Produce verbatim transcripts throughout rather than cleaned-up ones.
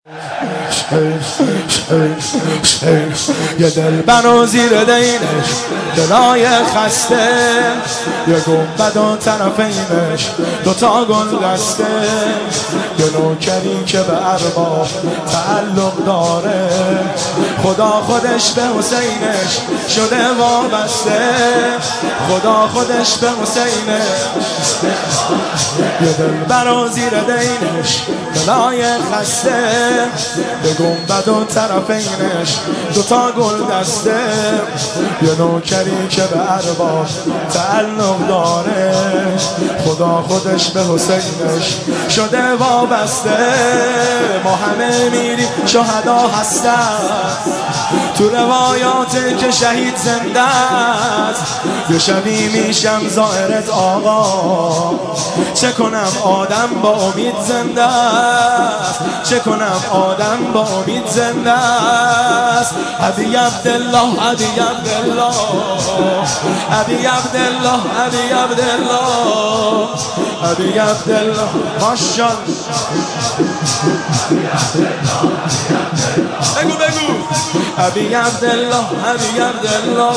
یه دل بنو زیر دینش دلای خسته، یه گنبد و طرفینش دوتا گل دسته، یه نوکری که به ارباب تعلق داره، خدا خودش به حسینش شده وابسته، خدا خودش به حسینش. یه دل بنو زیر دینش دلای خسته، به گنبد و طرفینش دوتا گل دسته، یه نوکری که به ارباب تعلق داره، خدا خودش به حسینش شده وابسته. ما همه میریم شهدا هستن، تو روایات که شهید زنده است، یه شبی میشم زائرت آقا، چه کنم آدم با امید زنده است، چه کنم آدم با امید زنده است. ابی عبدالله ابی عبدالله ابی عبدالله ابی عبدالله ابی عبدالله ماشاءالله. بگو بگو ابی عبدالله ابی عبدالله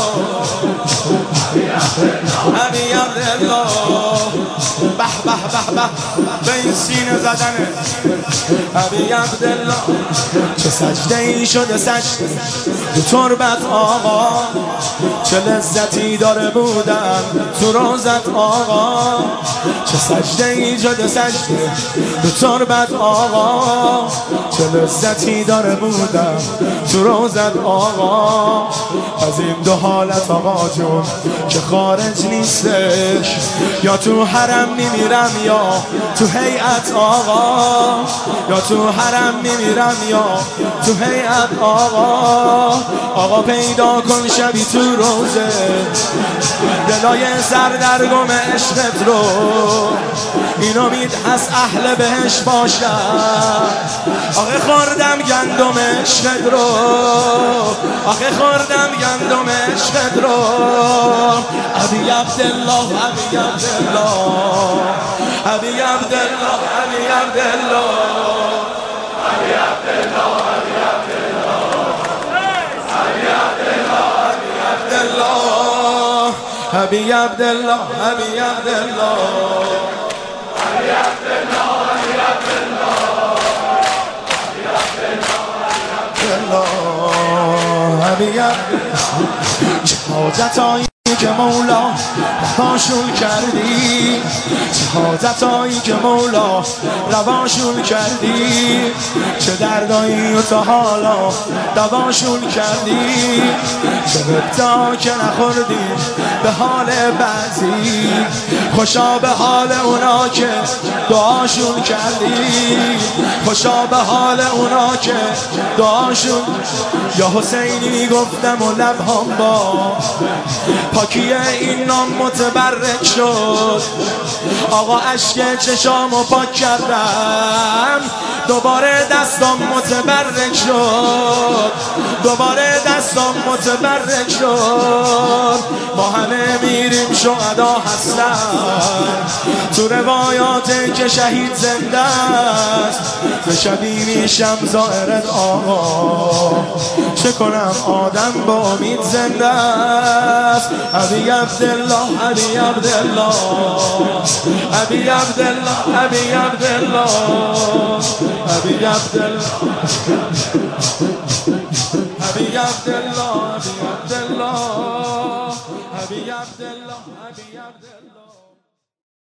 ابی عبدالله. به به به به به این سینه زدنه. ابی عبدالله چه سجده ای شده سجده تو تربت آقا، چه لذتی داره بودن تو روزت آقا، چه سجده ای شده سجده تو تربت آقا، چه لذتی داره بودن تو روزت آقا. از این دو حالت آقا جون که خارج نیستش، یا تو حرم میمیرم یا تو هیئت آقا، یا تو حرم میمیرم یا تو هیئت آقا. آقا پیدا کن شبی تو روزه دلای سردرگم عشقت رو، این امید هست اهل بهش باشد. آخه خوردم گندم عشقت رو، آخه خوردم گندم عشقت رو. ابی عبدالله ابی عبدالله ابی عبدالله ابی عبدالله ابی عبدالله ابی عبدالله ابی عبدالله ابی عبدالله ابی عبدالله ابی عبدالله. چه حاجتایی که مولا رواشون کردی، چه حاجتایی که مولا رواشون کردی، چه دردایی و تا حالا دواشون کردی، چه غبطا که نخوردی به حال بعضی، خوشا به حال اونا که دعاشون کردی، خوشا به حال اونا که دعاشون. یا حسینی گفتم و لبهام با پاکی این نام متبرک شد، آقا اشک چشامو پاک کردم، دوباره دستام متبرک شد، دوباره دستام متبرک شد. ما همه میریم شهدا هستن، تو روایات که شهید زنده است، به شبی میشم زائرت آقا، چه کنم آدم با امید زنده است. ابی عبدالله ابی عبدالله ابی عبدالله ابی عبدالله ابی عبدالله ابی عبدالله ابی عبدالله ابی عبدالله ابی عبدالله.